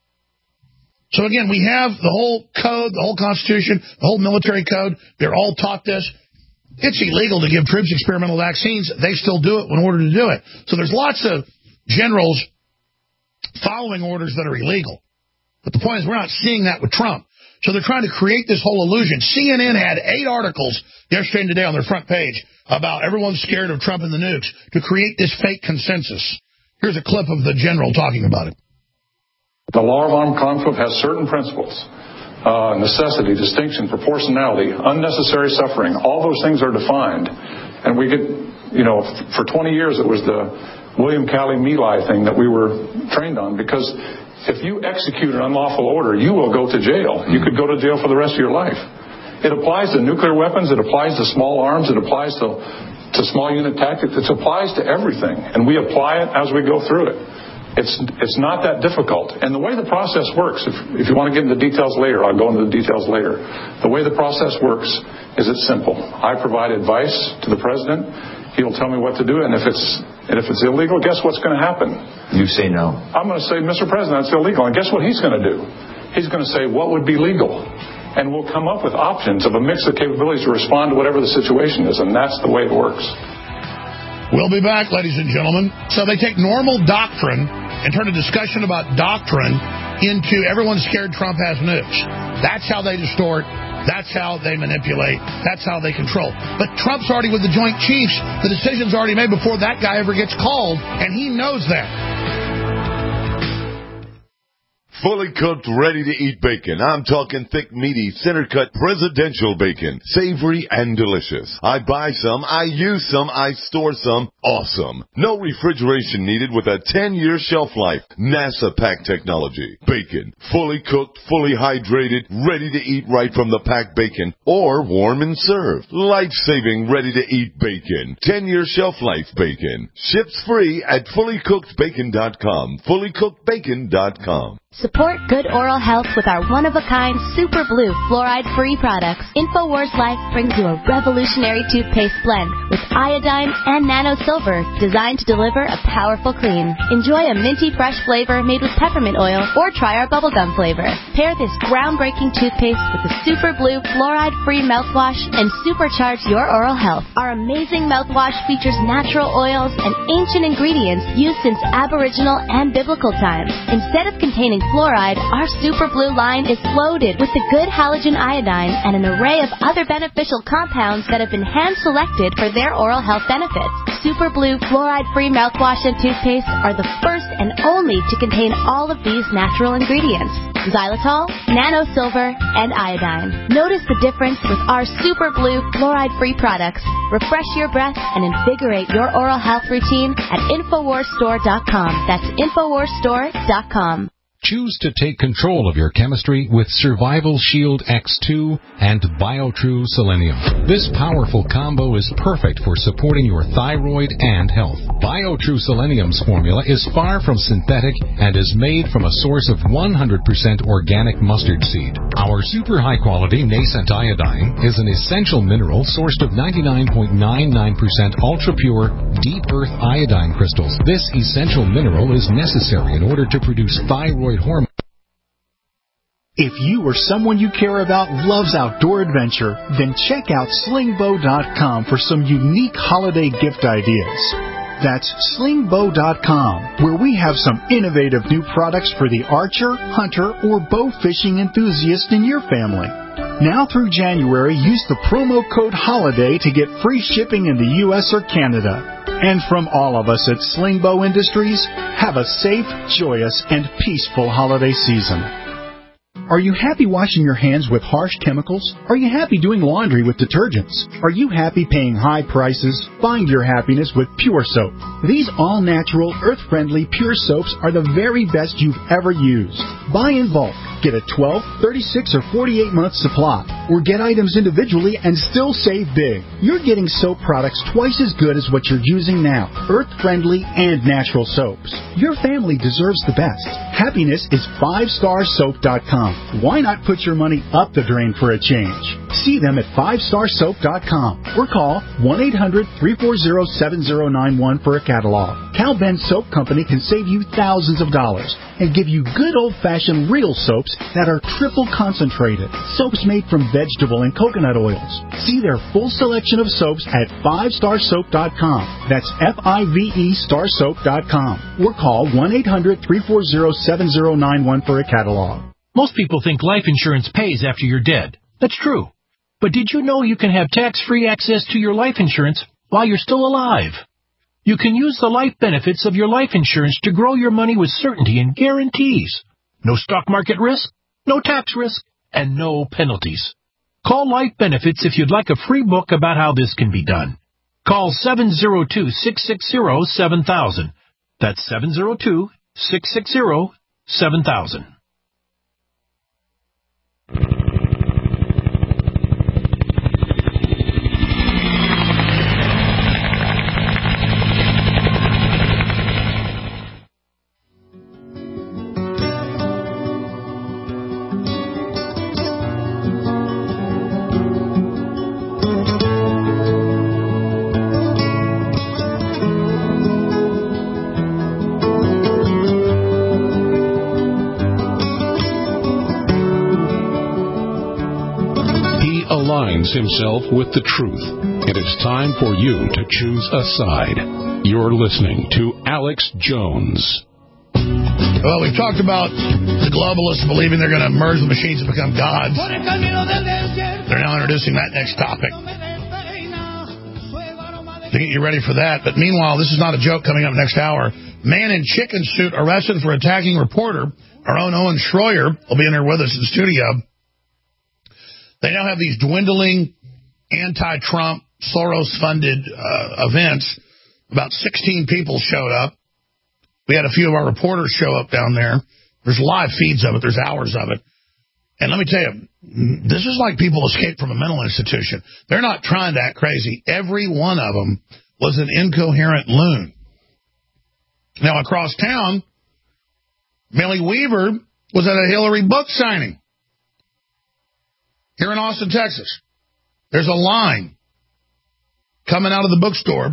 So again, we have the whole code, the whole Constitution, the whole military code. They're all taught this. It's illegal to give troops experimental vaccines. They still do it when ordered to do it. So there's lots of generals following orders that are illegal. But the point is we're not seeing that with Trump. So they're trying to create this whole illusion. C N N had eight articles yesterday and today on their front page about everyone's scared of Trump and the nukes to create this fake consensus. Here's a clip of the general talking about it. The law of armed conflict has certain principles. Uh, necessity, distinction, proportionality, unnecessary suffering. All those things are defined. And we get, you know, for twenty years it was the William Calley My thing that we were trained on, because if you execute an unlawful order, you will go to jail. You could go to jail for the rest of your life. It applies to nuclear weapons. It applies to small arms. It applies to, to small unit tactics. It applies to everything. And we apply it as we go through it. It's it's not that difficult. And the way the process works, if, if you want to get into details later, I'll go into the details later. The way the process works is it's simple. I provide advice to the president. He'll tell me what to do. And if it's and if it's illegal, guess what's going to happen? You say no. I'm going to say, Mister President, it's illegal. And guess what he's going to do? He's going to say, what would be legal? And we'll come up with options of a mix of capabilities to respond to whatever the situation is. And that's the way it works. We'll be back, ladies and gentlemen. So they take normal doctrine and turn a discussion about doctrine into everyone's scared Trump has nukes. That's how they distort. That's how they manipulate. That's how they control. But Trump's already with the Joint Chiefs. The decision's already made before that guy ever gets called, and he knows that. Fully cooked, ready-to-eat bacon. I'm talking thick, meaty, center-cut presidential bacon. Savory and delicious. I buy some, I use some, I store some. Awesome. No refrigeration needed with a ten-year shelf life. NASA pack technology. Bacon. Fully cooked, fully hydrated, ready to eat right from the packed bacon, or warm and served. Life-saving, ready-to-eat bacon. ten-year shelf life bacon. Ships free at fully cooked bacon dot com. fully cooked bacon dot com. Support good oral health with our one-of-a-kind Super Blue fluoride-free products. InfoWars Life brings you a revolutionary toothpaste blend with iodine and nano silver designed to deliver a powerful clean. Enjoy a minty fresh flavor made with peppermint oil, or try our bubblegum flavor. Pair this groundbreaking toothpaste with the Super Blue fluoride-free mouthwash and supercharge your oral health. Our amazing mouthwash features natural oils and ancient ingredients used since Aboriginal and biblical times. Instead of containing fluoride, our Super Blue line is loaded with the good halogen iodine and an array of other beneficial compounds that have been hand-selected for their oral health benefits. Super Blue fluoride-free mouthwash and toothpaste are the first and only to contain all of these natural ingredients: xylitol, nano silver, and iodine. Notice the difference with our Super Blue fluoride-free products. Refresh your breath and invigorate your oral health routine at Infowars Store dot com. That's Infowars Store dot com. Choose to take control of your chemistry with Survival Shield X two and BioTrue Selenium. This powerful combo is perfect for supporting your thyroid and health. BioTrue Selenium's formula is far from synthetic and is made from a source of one hundred percent organic mustard seed. Our super high-quality nascent iodine is an essential mineral sourced of ninety-nine point nine nine percent ultra-pure, deep earth iodine crystals. This essential mineral is necessary in order to produce thyroid hormone. If you or someone you care about loves outdoor adventure, then check out sling bow dot com for some unique holiday gift ideas. That's sling bow dot com, where we have some innovative new products for the archer, hunter, or bow fishing enthusiast in your family. Now through January, use the promo code HOLIDAY to get free shipping in the U S or Canada. And from all of us at Sling Bow Industries, have a safe, joyous, and peaceful holiday season. Are you happy washing your hands with harsh chemicals? Are you happy doing laundry with detergents? Are you happy paying high prices? Find your happiness with Pure Soap. These all-natural, earth-friendly Pure Soaps are the very best you've ever used. Buy in bulk. Get a twelve, thirty-six, or forty-eight month supply. Or get items individually and still save big. You're getting soap products twice as good as what you're using now. Earth-friendly and natural soaps. Your family deserves the best. Happiness is five star soap dot com. Why not put your money up the drain for a change? See them at five star soap dot com or call one eight hundred, three four zero, seven zero nine one for a catalog. Cal Ben Soap Company can save you thousands of dollars and give you good old-fashioned real soaps that are triple concentrated. Soaps made from vegetable and coconut oils. See their full selection of soaps at five star soap dot com. That's F I V E star soap dot com. Or call one eight hundred, three four zero, seven zero nine one for a catalog. Most people think life insurance pays after you're dead. That's true. But did you know you can have tax-free access to your life insurance while you're still alive? You can use the life benefits of your life insurance to grow your money with certainty and guarantees. No stock market risk, no tax risk, and no penalties. Call Life Benefits if you'd like a free book about how this can be done. Call seven zero two, six six zero, seven thousand. That's seven zero two, six six zero, seven thousand. Himself with the truth. It is time for you to choose a side. You're listening to Alex Jones. Well, we've talked about the globalists believing they're going to merge the machines and become gods. They're now introducing that next topic to get you ready for that. But meanwhile, this is not a joke coming up next hour. Man in chicken suit arrested for attacking reporter. Our own Owen Schroyer will be in there with us in the studio. They now have these dwindling anti-Trump, Soros-funded uh, events. About sixteen people showed up. We had a few of our reporters show up down there. There's live feeds of it. There's hours of it. And let me tell you, this is like people escaped from a mental institution. They're not trying to act crazy. Every one of them was an incoherent loon. Now, across town, Millie Weaver was at a Hillary book signing. Here in Austin, Texas, there's a line coming out of the bookstore,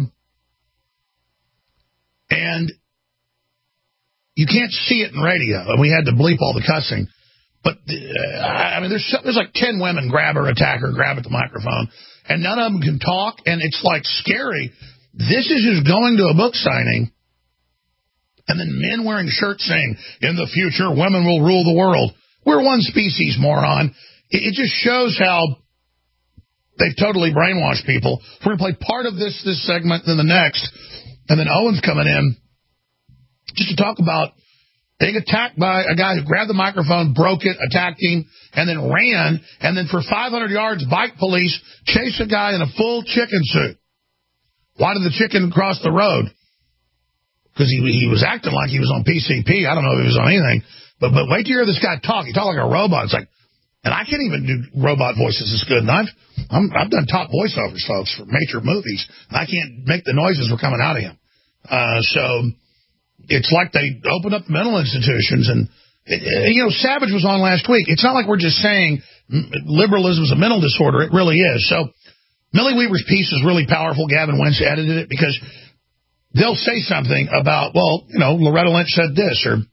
and you can't see it in radio, and we had to bleep all the cussing. But, uh, I mean, there's there's like ten women grab her, attack her, grab at the microphone, and none of them can talk, and it's, like, scary. This is just going to a book signing, and then men wearing shirts saying, in the future, women will rule the world. We're one species, moron. It just shows how they've totally brainwashed people. We're going to play part of this this segment, then the next, and then Owen's coming in just to talk about being attacked by a guy who grabbed the microphone, broke it, attacked him, and then ran, and then for five hundred yards, bike police chased a guy in a full chicken suit. Why did the chicken cross the road? Because he he was acting like he was on P C P. I don't know if he was on anything. But but wait till you hear this guy talk. He talked like a robot. It's like, and I can't even do robot voices as good. And I've, I'm, I've done top voiceovers, folks, for major movies. And I can't make the noises that were coming out of him. Uh, so it's like they opened up the mental institutions. And, it, you know, Savage was on last week. It's not like we're just saying liberalism is a mental disorder. It really is. So Millie Weaver's piece is really powerful. Gavin Wentz edited it because they'll say something about, well, you know, Loretta Lynch said this, or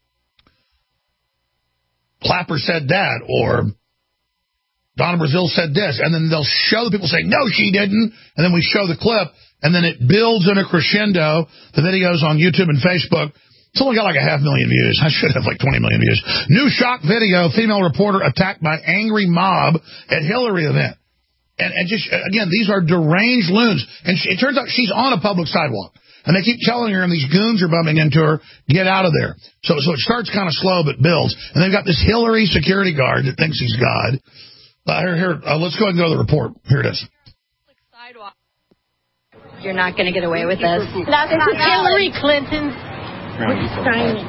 Clapper said that, or Donna Brazile said this, and then they'll show the people saying, no, she didn't, and then we show the clip, and then it builds in a crescendo. The videos on YouTube and Facebook, it's only got like a half million views. I should have like twenty million views. New shock video, female reporter attacked by angry mob at Hillary event. And, and just, again, these are deranged loons. And she, it turns out she's on a public sidewalk. And they keep telling her, and these goons are bumping into her, get out of there. So so it starts kind of slow, but builds. And they've got this Hillary security guard that thinks he's God. Uh, here, here uh, let's go ahead and go to the report. Here it is. You're not going to get away with this. That's not Hillary Clinton's signing.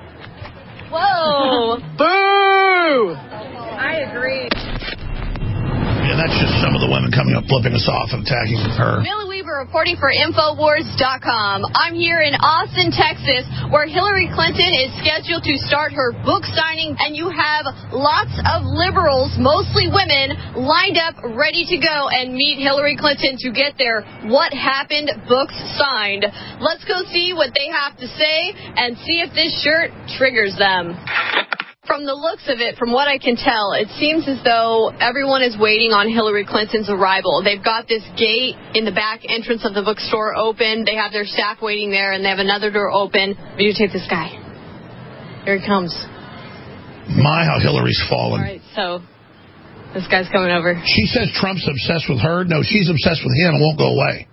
Whoa. Boo! I agree. And that's just some of the women coming up, flipping us off and attacking her. Millie Weaver reporting for Infowars dot com. I'm here in Austin, Texas, where Hillary Clinton is scheduled to start her book signing, and you have lots of liberals, mostly women, lined up, ready to go and meet Hillary Clinton to get their What Happened books signed. Let's go see what they have to say and see if this shirt triggers them. From the looks of it, from what I can tell, it seems as though everyone is waiting on Hillary Clinton's arrival. They've got this gate in the back entrance of the bookstore open. They have their staff waiting there, and they have another door open. Videotape this guy. Here he comes. My, how Hillary's fallen. All right, so this guy's coming over. She says Trump's obsessed with her. No, she's obsessed with him and won't go away.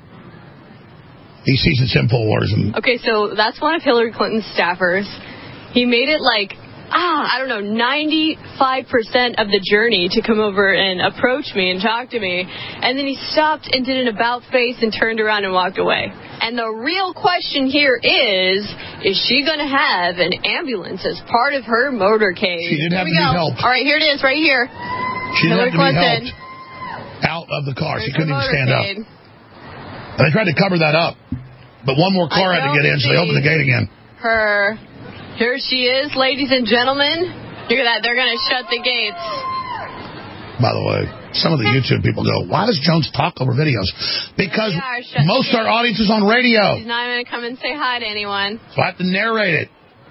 He sees it's InfoWars. And okay, so that's one of Hillary Clinton's staffers. He made it like... Ah, I don't know, ninety-five percent of the journey to come over and approach me and talk to me. And then he stopped and did an about face and turned around and walked away. And the real question here is, is she going to have an ambulance as part of her motorcade? She did have to be be helped. All right, here it is, right here. She did Hillary have to Clinton. be helped out of the car. There's she couldn't even stand up. motorcade. And they tried to cover that up. But one more car had to get in, so they opened the gate again. Her... Here she is, ladies and gentlemen. Look at that. They're going to shut the gates. By the way, some of the YouTube people go, why does Jones talk over videos? Because most of our audience is on radio. She's not going to come and say hi to anyone. So I have to narrate it.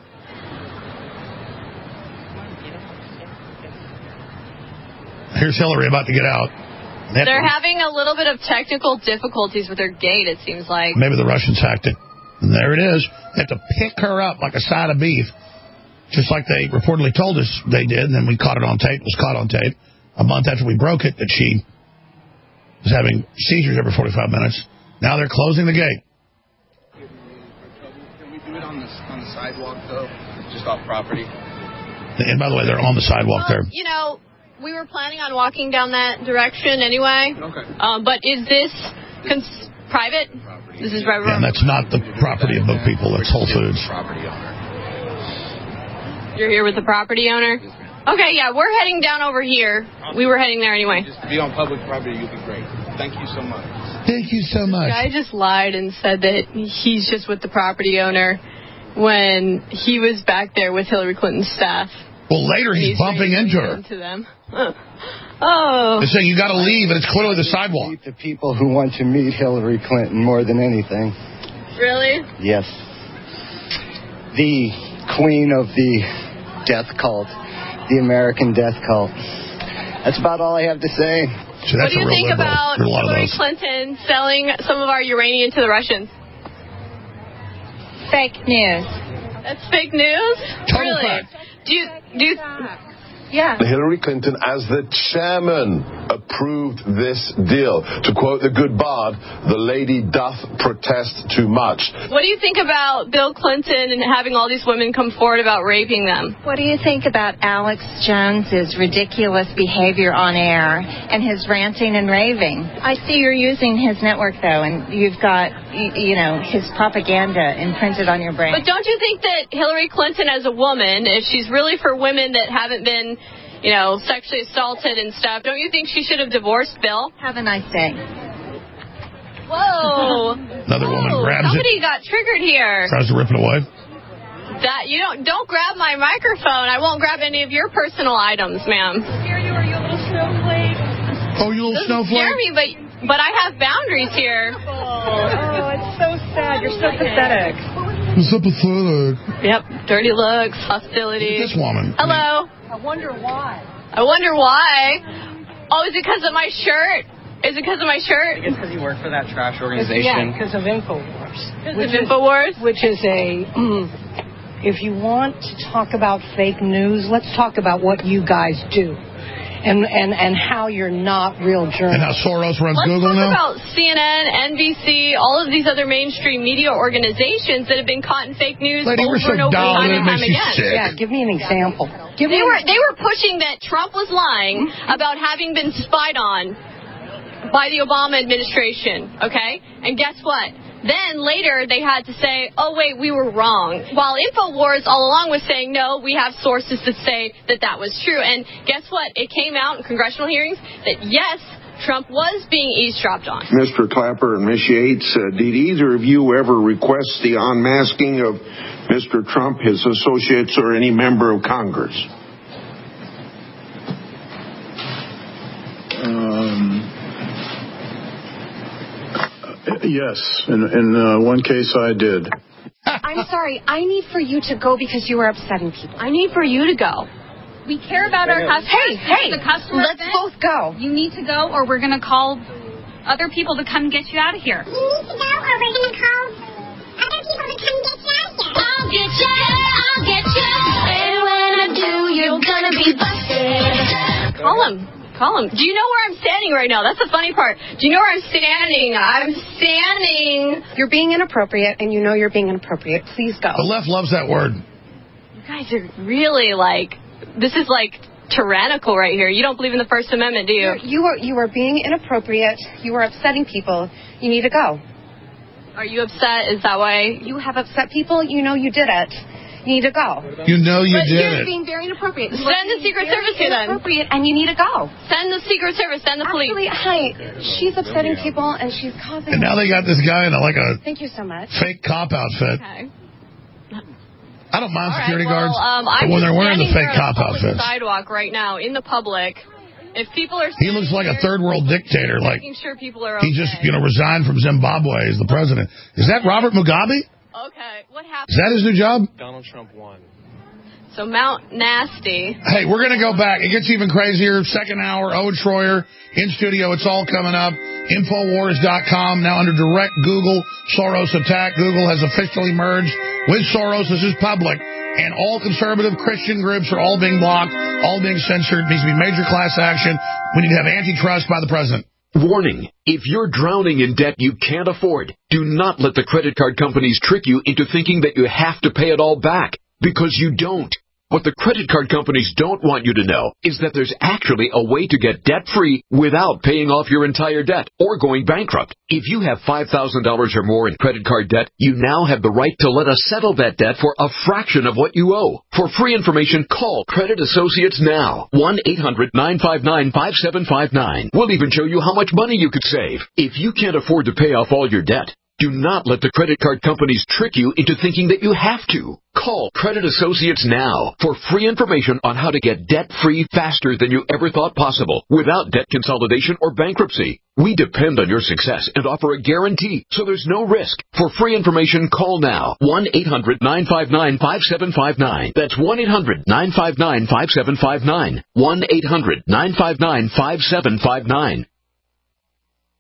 Here's Hillary about to get out. They're having a little bit of technical difficulties with their gate, it seems like. Maybe the Russians hacked it. And there it is. They have to pick her up like a side of beef, just like they reportedly told us they did, and then we caught it on tape. It was caught on tape a month after we broke it that she was having seizures every forty-five minutes. Now they're closing the gate. Can we do it on the, on the sidewalk, though? Just off property? And by the way, they're on the sidewalk well, there. You know, we were planning on walking down that direction anyway. Okay. Um, but is this cons- private? This is private. Yeah, and that's not the property of book people. That's Whole Foods. You're here with the property owner? Okay, yeah, we're heading down over here. We were heading there anyway. Just to be on public property, you'd be great. Thank you so much. Thank you so much. The guy just lied and said that he's just with the property owner when he was back there with Hillary Clinton's staff. Well, later he's, he's bumping into her. Into them. Oh. They're saying you got to leave, and it's clearly the sidewalk. The people who want to meet Hillary Clinton more than anything. Really? Yes. The queen of the death cult, the American death cult. That's about all I have to say. So that's what do you a real think liberal. about Hillary Clinton selling some of our uranium to the Russians? Fake news. That's fake news? Total really? fact. Do you, do you, Yeah. Hillary Clinton, as the chairman, approved this deal. To quote the good bard, the lady doth protest too much. What do you think about Bill Clinton and having all these women come forward about raping them? What do you think about Alex Jones's ridiculous behavior on air and his ranting and raving? I see you're using his network, though, and you've got, you know, his propaganda imprinted on your brain. But don't you think that Hillary Clinton as a woman, if she's really for women that haven't been, you know, sexually assaulted and stuff, don't you think she should have divorced Bill? Have a nice day. Whoa. Another Whoa. woman grabs Somebody it. got triggered here. Tries to rip it away. That you don't don't grab my microphone. I won't grab any of your personal items, ma'am. Here you are, you little snowflake. Oh, you little snowflake. Scare me, but but I have boundaries here. Oh, it's so sad. You're so pathetic. It's so pathetic. Yep. Dirty looks, hostility. Look at this woman. Hello. I wonder why. I wonder why. Oh, is it because of my shirt? Is it because of my shirt? I guess because you work for that trash organization. Yeah, because of InfoWars. Because of InfoWars? Which is a... Mm, if you want to talk about fake news, let's talk about what you guys do. And, and, and how you're not real journalists. And how Soros runs Let's Google talk now? about C N N, N B C, all of these other mainstream media organizations that have been caught in fake news Lady, over we're so and over dull, time it and time makes you again. sick. Yeah, give me an example. Give They me were an... they were pushing that Trump was lying about having been spied on by the Obama administration, okay? And guess what? Then later they had to say, oh, wait, we were wrong. While InfoWars all along was saying, no, we have sources that say that that was true. And guess what? It came out in congressional hearings that, yes, Trump was being eavesdropped on. Mister Clapper and Miss Yates, uh, did either of you ever request the unmasking of Mister Trump, his associates, or any member of Congress? Um, yes, in, in uh, one case I did. I'm sorry. I need for you to go because you are upsetting people. I need for you to go. We care about our customers. Hey, hey, the customer let's event. both go. You need to go, or we're going to call other people to come get you out of here. You need to go, or we're going to call other people to come get you out of here. I'll get you, I'll get you, and when I do, you're going to be busted. Call him. Call him. Do you know where I'm standing right now? That's the funny part. Do you know where I'm standing? I'm standing. You're being inappropriate, and you know you're being inappropriate. Please go. The left loves that word. You guys are really like, this is like tyrannical right here. You don't believe in the First Amendment, do you? You're, you are you are being inappropriate. You are upsetting people. You need to go. Are you upset? Is that why? You have upset people. You know you did it. You need to go. You know you but did you're it. being very inappropriate. You Send the Secret Service here then. Inappropriate, and you need to go. Send the Secret Service. Send the police. Actually, hi. She's upsetting people, and she's causing... And now they got this guy in a, like a Thank you so much. fake cop outfit. Okay. I don't mind All security right, well, guards, um, but I'm when they're just wearing the standing fake here cop on the public outfits. sidewalk right now in the public. If people are... He looks like a third world dictator. Like making sure people are okay. he just, you know, resigned from Zimbabwe as the president. Is that Robert Mugabe? Okay, what happened? Is that his new job? Donald Trump won. So Mount Nasty. Hey, we're going to go back. It gets even crazier. Second hour, Owen Schroyer in studio. It's all coming up. Infowars dot com, now under direct Google Soros attack. Google has officially merged with Soros. This is public. And all conservative Christian groups are all being blocked, all being censored. It needs to be major class action. We need to have antitrust by the president. Warning, if you're drowning in debt you can't afford, do not let the credit card companies trick you into thinking that you have to pay it all back, because you don't. What the credit card companies don't want you to know is that there's actually a way to get debt-free without paying off your entire debt or going bankrupt. If you have five thousand dollars or more in credit card debt, you now have the right to let us settle that debt for a fraction of what you owe. For free information, call Credit Associates now. one eight hundred nine five nine five seven five nine. We'll even show you how much money you could save. If you can't afford to pay off all your debt, do not let the credit card companies trick you into thinking that you have to. Call Credit Associates now for free information on how to get debt-free faster than you ever thought possible without debt consolidation or bankruptcy. We depend on your success and offer a guarantee, so there's no risk. For free information, call now. one eight hundred nine five nine five seven five nine. That's one eight hundred nine five nine five seven five nine. one eight hundred nine five nine five seven five nine.